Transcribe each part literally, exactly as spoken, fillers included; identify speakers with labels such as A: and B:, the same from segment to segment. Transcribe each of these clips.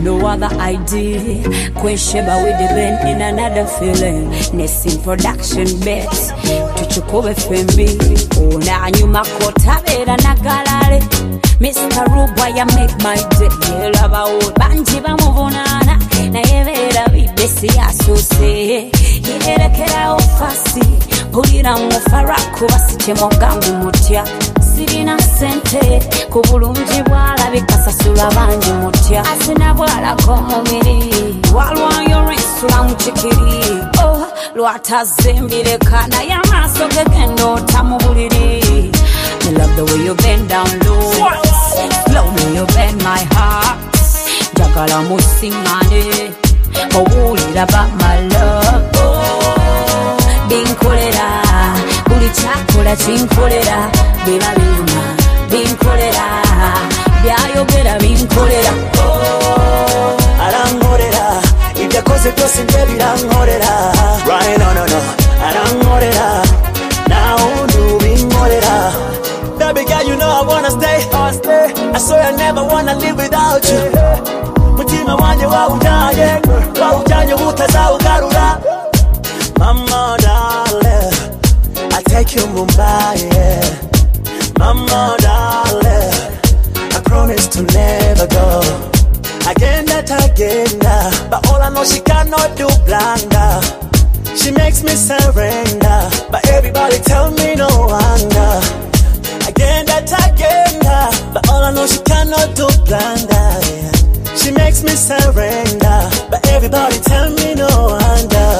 A: no other idea. Kwesheba with the band in another feeling. Nessin production bets. Tuchukube fembi. Una nyuma kota bera nagalale. Mister Ruba ya make my day. Lava o banji ba muvunana. Na yevera bibesi asose. Yerekera ofasi. Pulira mufaraku basiche mogangu mutya. Sirina sente kubulungi bwala bikasasula banji mutya. Asina bwala komubiri walwayo rinsula muchikiri. Oh, lwatazimbire kana yamaso gegendo tamubuliri. I love the way you bend down low. Slowly you bend my heart. Jagala musingane mawulira about my love. Oh, binkolera buli chakola chinkolera biba binyuma binkolera byayogera binkolera.
B: Oh, arankorera ibyakoze byose nje birankorera. Right, no no no arankorera now do binkorera. Baby girl, you know I wanna stay, I stay. I swear I never wanna live without you. Mutima wanje wawujanye, wawujanye utazawugarura. Mama darling, I take you Mumbai, yeah. Mama darling, I promise to never go. Again that again, but all I know she cannot do blunder. She makes me surrender, but everybody tell me no wonder. Again that again, but all I know she cannot do blunder, yeah. She makes me surrender, but everybody tell me no wonder.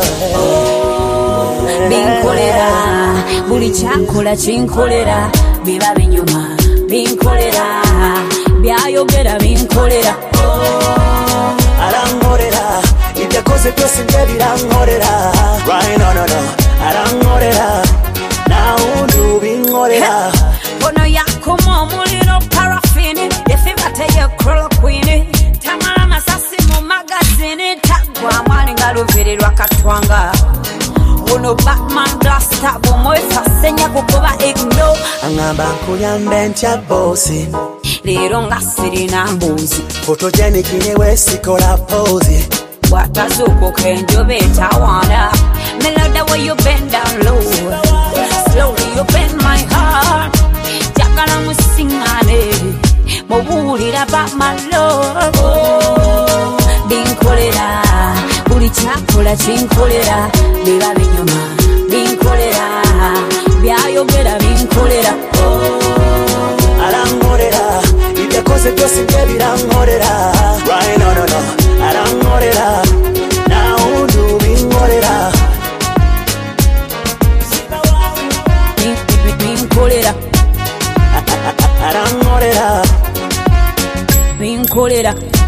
A: Oh, yeah. Binkolera, buli chakola chinkolera, biba binyuma, binkolera, byayogera binkolera.
B: Oh, arankorera, ibyakoze byose nje birankorera. Right, no no no, arankorera, now do binkorera.
A: Bono yakomo muliro parafini, ifibate ye chloroquine. Tamara masasi mu magazine, tagwa mani ngaluvirirwa katwanga. Bono Batman Rasta bomoy fasenya kukuba igno.
B: Angamba nkuyambe ntya bosi.
A: Lero ngasirina mbuzi.
B: Photogenic nyewe sikola pose.
A: Watazuko kenjobe tawana. Me love the way you bend down low. Slowly you bend my heart. Jagala musingane mawulira about my love. Oh, binkolera buli chakola chinkolera biba binyuma binkolera byayogera binkolera.
B: Oh, arankorera ibyakoze byose nje birankorera. Right, no no no arankorera now do binkorera.
A: Binkolera
B: arankorera
A: binkolera.